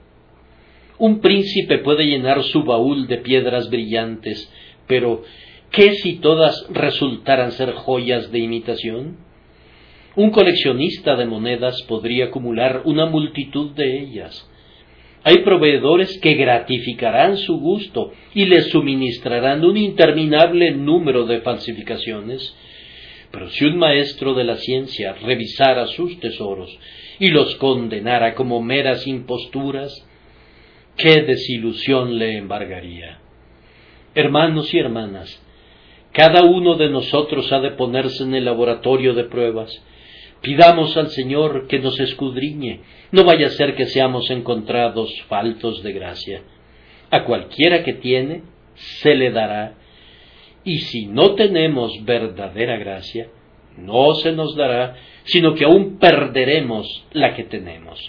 Un príncipe puede llenar su baúl de piedras brillantes, pero ¿Qué si todas resultaran ser joyas de imitación? Un coleccionista de monedas podría acumular una multitud de ellas. Hay proveedores que gratificarán su gusto y le suministrarán un interminable número de falsificaciones. Pero si un maestro de la ciencia revisara sus tesoros y los condenara como meras imposturas, ¿qué desilusión le embargaría? Hermanos y hermanas, cada uno de nosotros ha de ponerse en el laboratorio de pruebas. Pidamos al Señor que nos escudriñe, no vaya a ser que seamos encontrados faltos de gracia. A cualquiera que tiene, se le dará, y si no tenemos verdadera gracia, no se nos dará, sino que aún perderemos la que tenemos.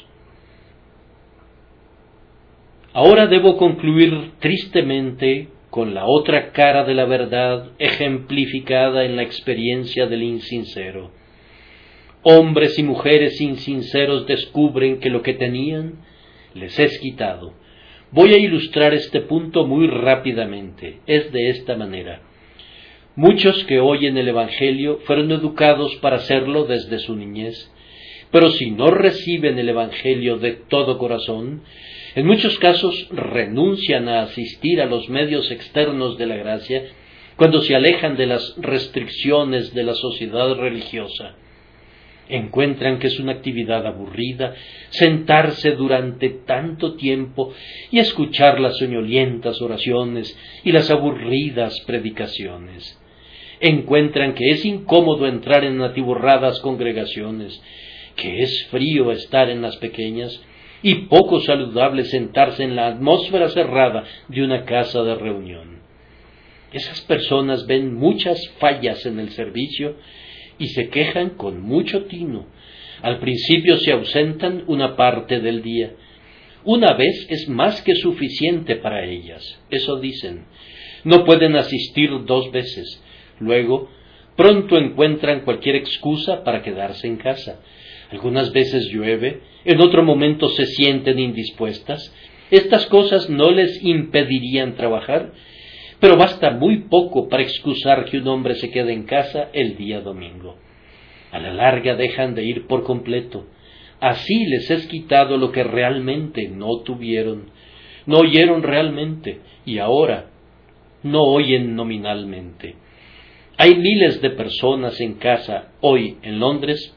Ahora debo concluir tristemente con la otra cara de la verdad ejemplificada en la experiencia del insincero. Hombres y mujeres insinceros descubren que lo que tenían les es quitado. Voy a ilustrar este punto muy rápidamente. Es de esta manera. Muchos que oyen el Evangelio fueron educados para hacerlo desde su niñez, pero si no reciben el Evangelio de todo corazón, en muchos casos renuncian a asistir a los medios externos de la gracia cuando se alejan de las restricciones de la sociedad religiosa. Encuentran que es una actividad aburrida sentarse durante tanto tiempo y escuchar las soñolientas oraciones y las aburridas predicaciones. Encuentran que es incómodo entrar en atiborradas congregaciones, que es frío estar en las pequeñas y poco saludable sentarse en la atmósfera cerrada de una casa de reunión. Esas personas ven muchas fallas en el servicio y se quejan con mucho tino. Al principio se ausentan una parte del día. Una vez es más que suficiente para ellas, eso dicen. No pueden asistir dos veces. Luego, pronto encuentran cualquier excusa para quedarse en casa. Algunas veces llueve, en otro momento se sienten indispuestas. Estas cosas no les impedirían trabajar, pero basta muy poco para excusar que un hombre se quede en casa el día domingo. A la larga dejan de ir por completo. Así les es quitado lo que realmente no tuvieron. No oyeron realmente y ahora no oyen nominalmente. Hay miles de personas en casa hoy en Londres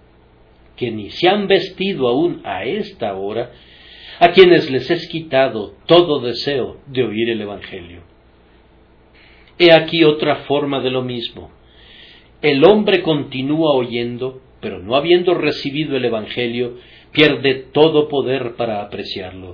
que ni se han vestido aún a esta hora, a quienes les es quitado todo deseo de oír el Evangelio. He aquí otra forma de lo mismo. El hombre continúa oyendo, pero no habiendo recibido el Evangelio, pierde todo poder para apreciarlo.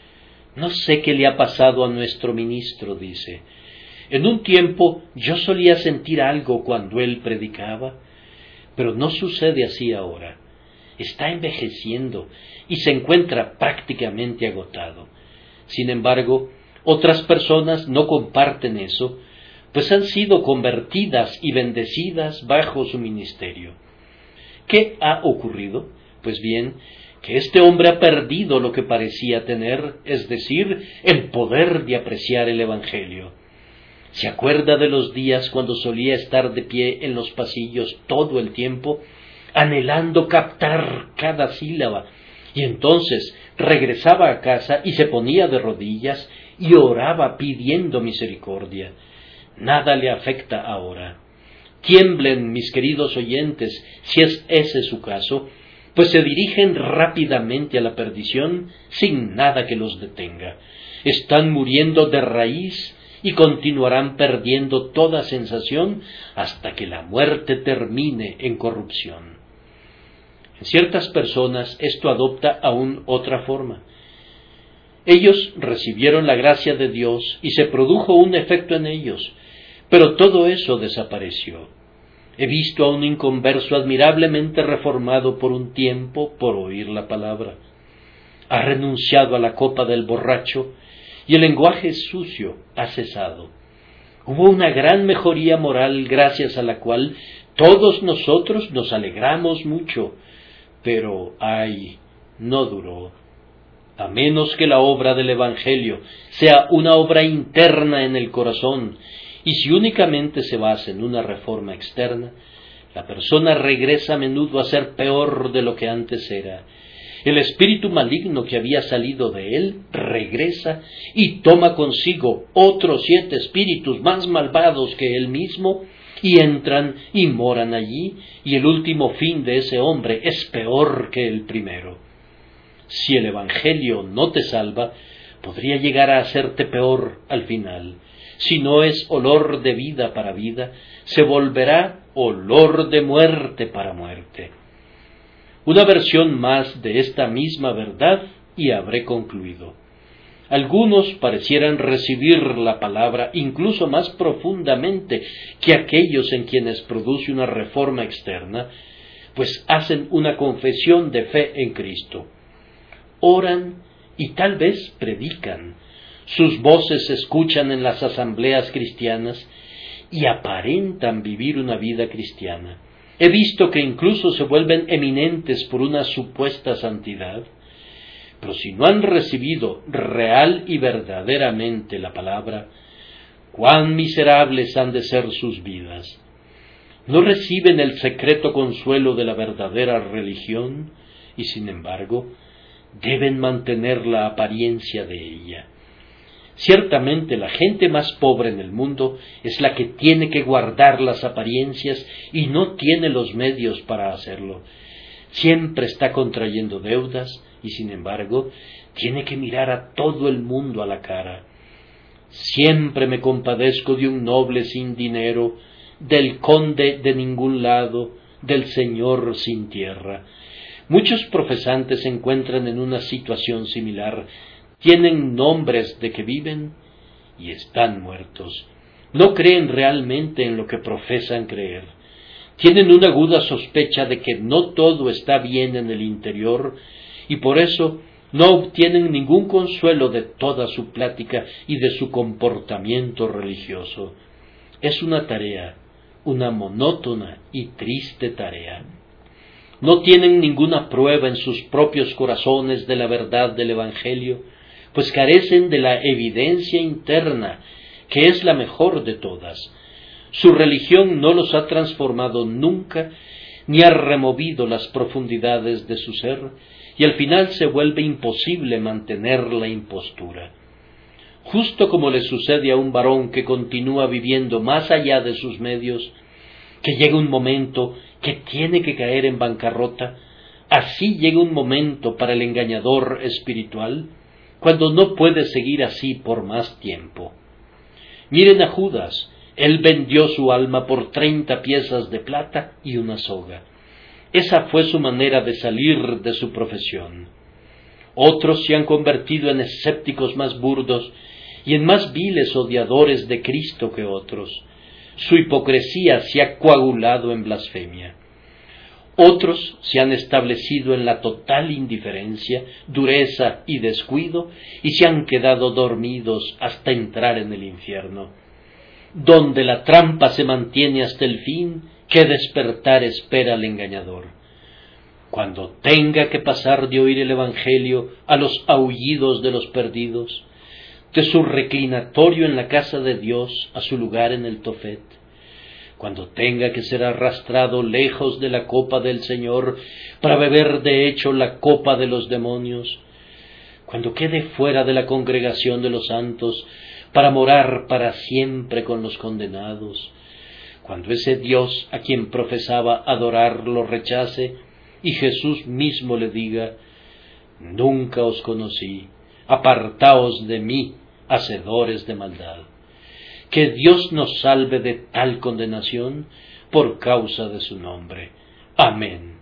No sé qué le ha pasado a nuestro ministro, dice. En un tiempo yo solía sentir algo cuando él predicaba, pero no sucede así ahora. Está envejeciendo y se encuentra prácticamente agotado. Sin embargo, otras personas no comparten eso, pues han sido convertidas y bendecidas bajo su ministerio. ¿Qué ha ocurrido? Pues bien, que este hombre ha perdido lo que parecía tener, es decir, el poder de apreciar el Evangelio. ¿Se acuerda de los días cuando solía estar de pie en los pasillos todo el tiempo, anhelando captar cada sílaba, y entonces regresaba a casa y se ponía de rodillas y oraba pidiendo misericordia? Nada le afecta ahora. Tiemblen, mis queridos oyentes, si es ese su caso, pues se dirigen rápidamente a la perdición sin nada que los detenga. Están muriendo de raíz y continuarán perdiendo toda sensación hasta que la muerte termine en corrupción. En ciertas personas esto adopta aún otra forma. Ellos recibieron la gracia de Dios y se produjo un efecto en ellos, pero todo eso desapareció. He visto a un inconverso admirablemente reformado por un tiempo por oír la palabra. Ha renunciado a la copa del borracho y el lenguaje sucio ha cesado. Hubo una gran mejoría moral gracias a la cual todos nosotros nos alegramos mucho, pero ay, no duró. A menos que la obra del Evangelio sea una obra interna en el corazón Y si únicamente se basa en una reforma externa, la persona regresa a menudo a ser peor de lo que antes era. El espíritu maligno que había salido de él regresa y toma consigo otros siete espíritus más malvados que él mismo, y entran y moran allí, y el último fin de ese hombre es peor que el primero. Si el Evangelio no te salva, podría llegar a hacerte peor al final. Si no es olor de vida para vida, se volverá olor de muerte para muerte. Una versión más de esta misma verdad y habré concluido. Algunos parecieran recibir la palabra incluso más profundamente que aquellos en quienes produce una reforma externa, pues hacen una confesión de fe en Cristo. Oran y tal vez predican. Sus voces se escuchan en las asambleas cristianas y aparentan vivir una vida cristiana. He visto que incluso se vuelven eminentes por una supuesta santidad, pero si no han recibido real y verdaderamente la palabra, cuán miserables han de ser sus vidas. No reciben el secreto consuelo de la verdadera religión y, sin embargo, deben mantener la apariencia de ella. Ciertamente la gente más pobre en el mundo es la que tiene que guardar las apariencias y no tiene los medios para hacerlo. Siempre está contrayendo deudas y, sin embargo, tiene que mirar a todo el mundo a la cara. Siempre me compadezco de un noble sin dinero, del conde de ningún lado, del señor sin tierra. Muchos profesantes se encuentran en una situación similar. Tienen nombres de que viven y están muertos. No creen realmente en lo que profesan creer. Tienen una aguda sospecha de que no todo está bien en el interior y por eso no obtienen ningún consuelo de toda su plática y de su comportamiento religioso. Es una tarea, una monótona y triste tarea. No tienen ninguna prueba en sus propios corazones de la verdad del Evangelio, pues carecen de la evidencia interna, que es la mejor de todas. Su religión no los ha transformado nunca, ni ha removido las profundidades de su ser, y al final se vuelve imposible mantener la impostura. Justo como le sucede a un varón que continúa viviendo más allá de sus medios, que llega un momento que tiene que caer en bancarrota, así llega un momento para el engañador espiritual, cuando no puede seguir así por más tiempo. Miren a Judas, él vendió su alma por treinta piezas de plata y una soga. Esa fue su manera de salir de su profesión. Otros se han convertido en escépticos más burdos y en más viles odiadores de Cristo que otros. Su hipocresía se ha coagulado en blasfemia. Otros se han establecido en la total indiferencia, dureza y descuido, y se han quedado dormidos hasta entrar en el infierno. Donde la trampa se mantiene hasta el fin, ¿qué despertar espera el engañador? Cuando tenga que pasar de oír el Evangelio a los aullidos de los perdidos, de su reclinatorio en la casa de Dios a su lugar en el Tofet, cuando tenga que ser arrastrado lejos de la copa del Señor para beber de hecho la copa de los demonios, cuando quede fuera de la congregación de los santos para morar para siempre con los condenados, cuando ese Dios a quien profesaba adorar lo rechace y Jesús mismo le diga: nunca os conocí, apartaos de mí, hacedores de maldad. Que Dios nos salve de tal condenación por causa de su nombre. Amén.